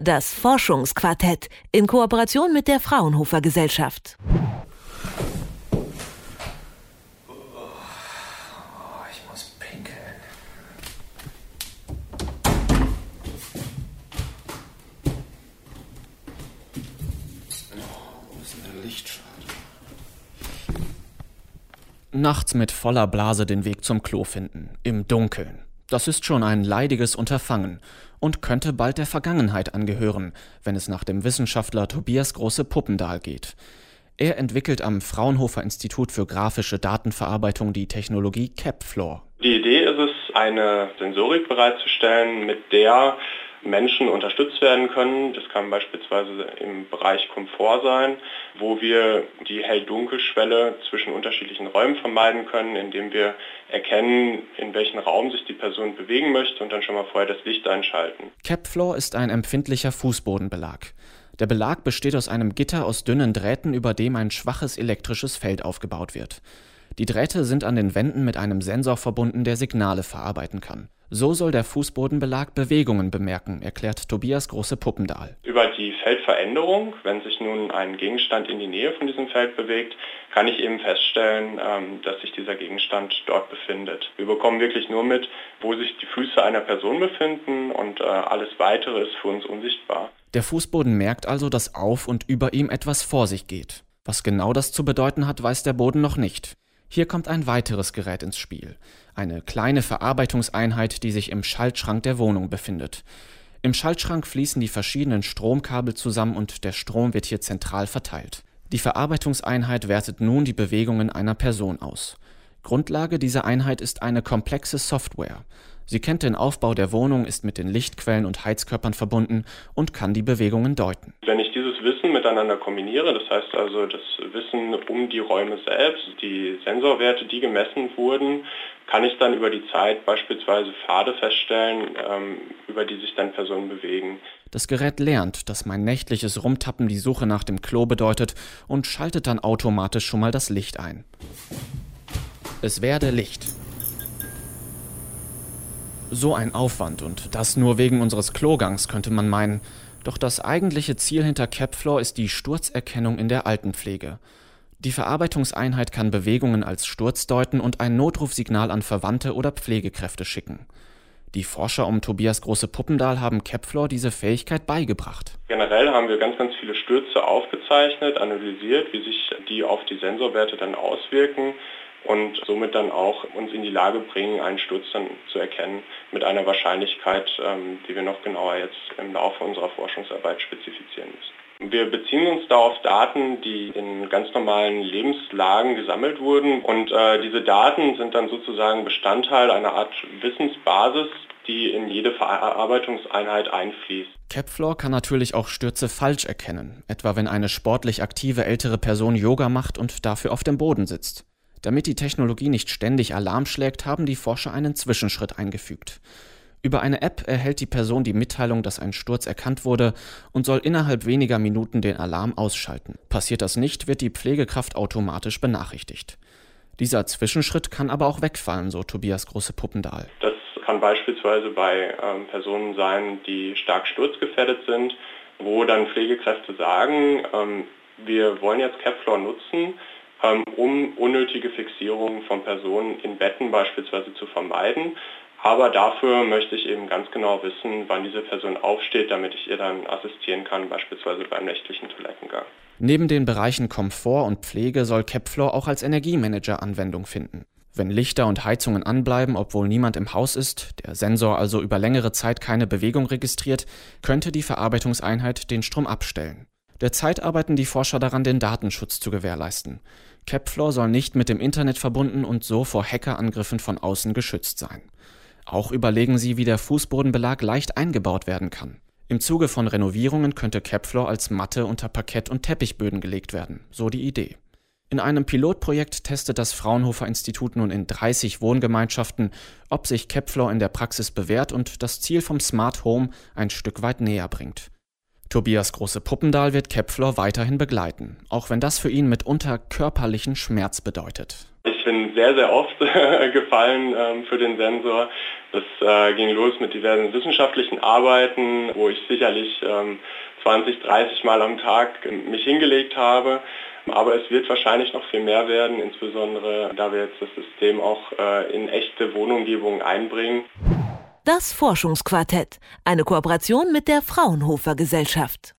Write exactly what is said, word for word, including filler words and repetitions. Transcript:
Das Forschungsquartett in Kooperation mit der Fraunhofer Gesellschaft. Nachts mit voller Blase den Weg zum Klo finden, im Dunkeln. Das ist schon ein leidiges Unterfangen und könnte bald der Vergangenheit angehören, wenn es nach dem Wissenschaftler Tobias Große-Puppendahl geht. Er entwickelt am Fraunhofer Institut für grafische Datenverarbeitung die Technologie CapFloor. Die Idee ist es, eine Sensorik bereitzustellen, mit der Menschen unterstützt werden können. Das kann beispielsweise im Bereich Komfort sein, wo wir die Hell-Dunkel-Schwelle zwischen unterschiedlichen Räumen vermeiden können, indem wir erkennen, in welchen Raum sich die Person bewegen möchte und dann schon mal vorher das Licht einschalten. CapFloor ist ein empfindlicher Fußbodenbelag. Der Belag besteht aus einem Gitter aus dünnen Drähten, über dem ein schwaches elektrisches Feld aufgebaut wird. Die Drähte sind an den Wänden mit einem Sensor verbunden, der Signale verarbeiten kann. So soll der Fußbodenbelag Bewegungen bemerken, erklärt Tobias Große-Puppendahl. Über die Feldveränderung, wenn sich nun ein Gegenstand in die Nähe von diesem Feld bewegt, kann ich eben feststellen, dass sich dieser Gegenstand dort befindet. Wir bekommen wirklich nur mit, wo sich die Füße einer Person befinden und alles Weitere ist für uns unsichtbar. Der Fußboden merkt also, dass auf und über ihm etwas vor sich geht. Was genau das zu bedeuten hat, weiß der Boden noch nicht. Hier kommt ein weiteres Gerät ins Spiel. Eine kleine Verarbeitungseinheit, die sich im Schaltschrank der Wohnung befindet. Im Schaltschrank fließen die verschiedenen Stromkabel zusammen und der Strom wird hier zentral verteilt. Die Verarbeitungseinheit wertet nun die Bewegungen einer Person aus. Grundlage dieser Einheit ist eine komplexe Software. Sie kennt den Aufbau der Wohnung, ist mit den Lichtquellen und Heizkörpern verbunden und kann die Bewegungen deuten. Wenn ich dieses Wissen miteinander kombiniere, das heißt also das Wissen um die Räume selbst, die Sensorwerte, die gemessen wurden, kann ich dann über die Zeit beispielsweise Pfade feststellen, ähm, über die sich dann Personen bewegen. Das Gerät lernt, dass mein nächtliches Rumtappen die Suche nach dem Klo bedeutet und schaltet dann automatisch schon mal das Licht ein. Es werde Licht. So ein Aufwand und das nur wegen unseres Klogangs, könnte man meinen. Doch das eigentliche Ziel hinter CapFloor ist die Sturzerkennung in der Altenpflege. Die Verarbeitungseinheit kann Bewegungen als Sturz deuten und ein Notrufsignal an Verwandte oder Pflegekräfte schicken. Die Forscher um Tobias Große-Puppendahl haben CapFloor diese Fähigkeit beigebracht. Generell haben wir ganz, ganz viele Stürze aufgezeichnet, analysiert, wie sich die auf die Sensorwerte dann auswirken und somit dann auch uns in die Lage bringen, einen Sturz dann zu erkennen mit einer Wahrscheinlichkeit, ähm, die wir noch genauer jetzt im Laufe unserer Forschungsarbeit spezifizieren müssen. Wir beziehen uns da auf Daten, die in ganz normalen Lebenslagen gesammelt wurden und äh, diese Daten sind dann sozusagen Bestandteil einer Art Wissensbasis, die in jede Verarbeitungseinheit einfließt. CapFloor kann natürlich auch Stürze falsch erkennen, etwa wenn eine sportlich aktive ältere Person Yoga macht und dafür auf dem Boden sitzt. Damit die Technologie nicht ständig Alarm schlägt, haben die Forscher einen Zwischenschritt eingefügt. Über eine App erhält die Person die Mitteilung, dass ein Sturz erkannt wurde und soll innerhalb weniger Minuten den Alarm ausschalten. Passiert das nicht, wird die Pflegekraft automatisch benachrichtigt. Dieser Zwischenschritt kann aber auch wegfallen, so Tobias Große-Puppendahl. Das kann beispielsweise bei ähm, Personen sein, die stark sturzgefährdet sind, wo dann Pflegekräfte sagen, ähm, wir wollen jetzt CapFloor nutzen, um unnötige Fixierungen von Personen in Betten beispielsweise zu vermeiden. Aber dafür möchte ich eben ganz genau wissen, wann diese Person aufsteht, damit ich ihr dann assistieren kann, beispielsweise beim nächtlichen Toilettengang. Neben den Bereichen Komfort und Pflege soll CapFloor auch als Energiemanager Anwendung finden. Wenn Lichter und Heizungen anbleiben, obwohl niemand im Haus ist, der Sensor also über längere Zeit keine Bewegung registriert, könnte die Verarbeitungseinheit den Strom abstellen. Derzeit arbeiten die Forscher daran, den Datenschutz zu gewährleisten. CapFloor soll nicht mit dem Internet verbunden und so vor Hackerangriffen von außen geschützt sein. Auch überlegen sie, wie der Fußbodenbelag leicht eingebaut werden kann. Im Zuge von Renovierungen könnte CapFloor als Matte unter Parkett- und Teppichböden gelegt werden, so die Idee. In einem Pilotprojekt testet das Fraunhofer Institut nun in dreißig Wohngemeinschaften, ob sich CapFloor in der Praxis bewährt und das Ziel vom Smart Home ein Stück weit näher bringt. Tobias Große-Puppendahl wird Kepfler weiterhin begleiten, auch wenn das für ihn mitunter körperlichen Schmerz bedeutet. Ich bin sehr, sehr oft gefallen ähm, für den Sensor. Das äh, ging los mit diversen wissenschaftlichen Arbeiten, wo ich sicherlich ähm, zwanzig, dreißig Mal am Tag mich hingelegt habe. Aber es wird wahrscheinlich noch viel mehr werden, insbesondere da wir jetzt das System auch äh, in echte Wohnumgebungen einbringen. Das Forschungsquartett, eine Kooperation mit der Fraunhofer Gesellschaft.